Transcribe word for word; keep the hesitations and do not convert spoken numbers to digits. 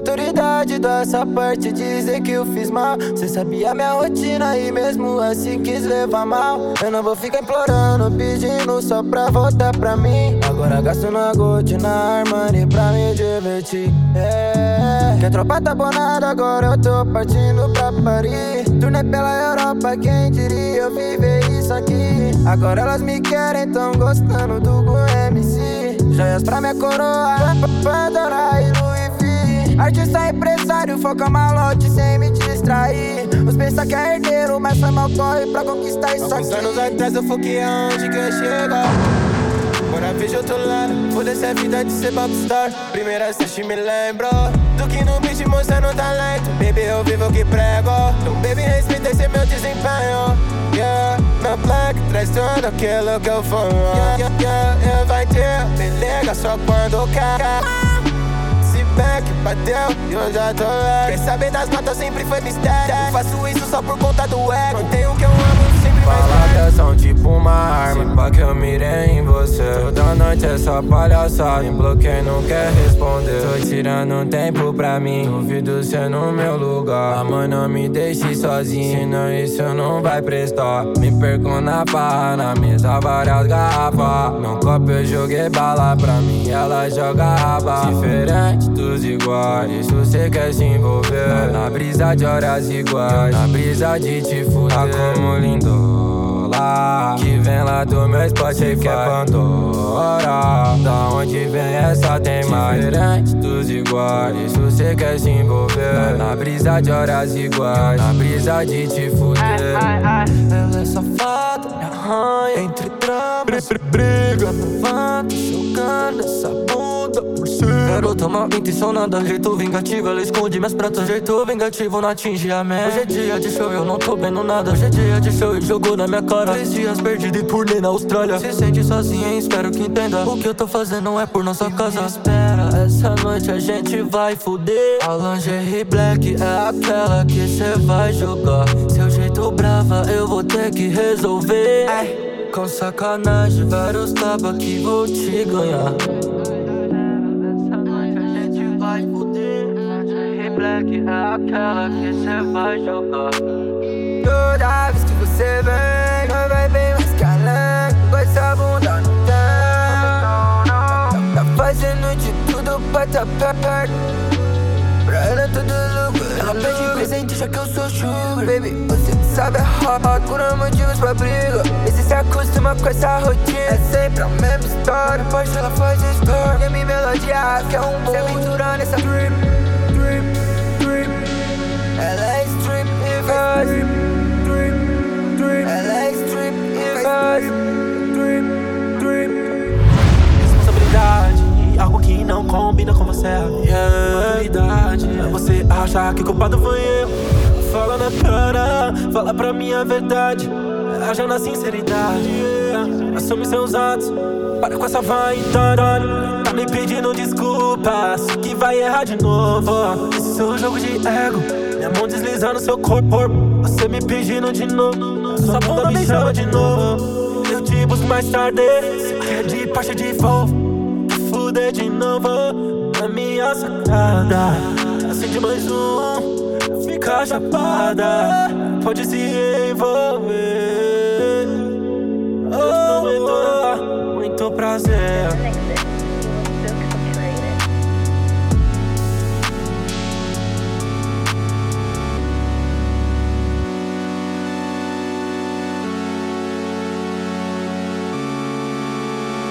maturidade dessa parte, dizer que eu fiz mal. Cê sabia minha rotina e mesmo assim quis levar mal. Eu não vou ficar implorando, pedindo só pra voltar pra mim. Agora gasto na Gucci, na Armani pra me divertir. É, que a tropa tá bonada, agora eu tô partindo pra Paris. Turnê pela Europa, quem diria eu viver isso aqui. Agora elas me querem, tão gostando do Gu M C. Joias pra minha coroa, Pandora e Louis V. Artista empresário, foca malote sem me distrair. Os pensa que é herdeiro, mas foi mal corre pra conquistar isso aqui. Alguns anos atrás eu foquei aonde que eu chegar. Agora vejo outro lado, foda-se a vida de ser popstar. Primeira assiste me lembro do que no beat mostrando talento. Baby, eu vivo o que prego. Então baby, respeita esse meu desempenho. Yeah, meu black traz tudo aquilo que eu for. Yeah, yeah, yeah, vai ter, me liga só quando quer. Se bem que bateu e eu já tô leve. Quer saber das notas sempre foi mistério. Eu faço isso só por conta do ego. Mantenho o que eu amo sempre mais perto. Palavras são tipo uma arma, pra que eu mirei em você. Toda noite é só palhaçada, me bloqueei, não quer responder. Tô tirando um tempo pra mim, duvido cê no meu lugar. Ah, mãe, não me deixe sozinho, senão isso não vai prestar. Me perco na barra, na mesa várias garrafas. No copo eu joguei bala pra mim, ela joga raba. Diferente dos iguais, isso cê quer se envolver. Na brisa de horas iguais, na brisa de te fuder. Tá como lindo que vem lá do meu spot e que é Pandora. Da onde vem essa tem mais? Diferente dos iguais, isso cê quer se envolver. Na brisa de horas iguais, na brisa de te fuder. Ela é safada, me arranha entre tramas. Briga, levanta, jogando essa bunda por cima. Garota mal intencionada, jeito vingativo. Ela esconde minhas pratas, jeito vingativo. Não atinge a meta. Hoje é dia de show, eu não tô vendo nada. Hoje é dia de show e jogou na minha cara. Três dias perdido e turnê na Austrália. Se sente sozinha e espero que entenda. O que eu tô fazendo não é por nossa casa. Espera, essa noite a gente vai fuder. A lingerie black é aquela que cê vai jogar. Seu jeito brava eu vou ter que resolver. Ai. Com sacanagem, vários tapas que vou te ganhar. Essa noite a gente vai fuder. Lingerie black é aquela que cê vai jogar. Toda vez que você vem, não vai bem mais calando. Com essa bunda não tem. Tá fazendo de tudo pra tá perto. Pra ela tudo louco. Ela pede presente já que eu sou sugar. Baby, você sabe a hot, cura motivos pra briga. E se se acostuma com essa rotina, é sempre a mesma história. Depois ela faz story. E a minha melodia que é um bom. Cê aventura nessa drip, drip, drip. Ela é strip e faz drip, drip, drip. Ela é strip e faz drip, drip. Responsabilidade, algo que não combina com você. Yeah, maturidade, você achar que o culpado foi eu. Fala na cara, fala pra mim a verdade. Haja na sinceridade, yeah. Assume seus atos, para com essa vaidade. Tá me pedindo desculpas, que vai errar de novo. Esse seu jogo de ego, minha mão deslizando seu corpo. Você me pedindo de novo, sua bunda me chama de novo. Eu te busco mais tarde, se quer de parte de volvo. Fuder de novo na minha sacada. Acende mais um, fica chapada, pode se envolver. Oh, oh, muito prazer.